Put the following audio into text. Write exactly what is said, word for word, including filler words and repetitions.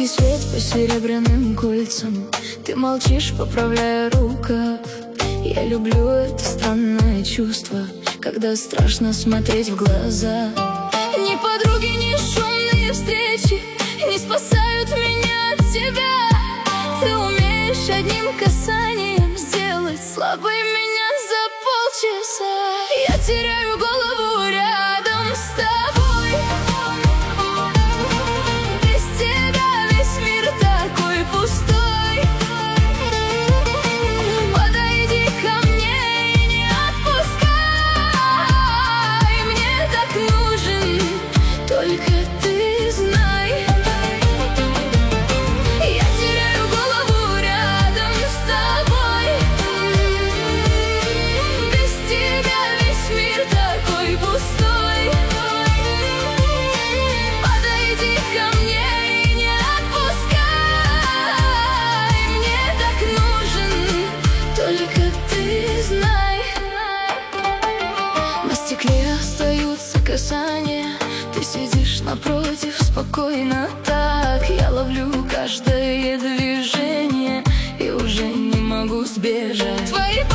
Яркий свет по серебряным кольцам, ты молчишь, поправляя рукав. Я люблю это странное чувство, когда страшно смотреть в глаза. Ни подруги, ни шумные встречи не спасают меня от тебя. Ты умеешь одним касанием сделать слабой меня за полчаса. Я теряю голову рядом с тобой. Без тебя весь мир такой пустой. Подойди ко мне и не отпускай. Мне так нужен только ты, знай. Я теряю голову рядом с тобой. Без тебя весь мир такой пустой. Подойди ко мне и не отпускай. Мне так нужен только ты, знай. На стекле остаются касания. Ты сидишь напротив, спокойно так. Я ловлю каждое движение и уже не могу сбежать. Твои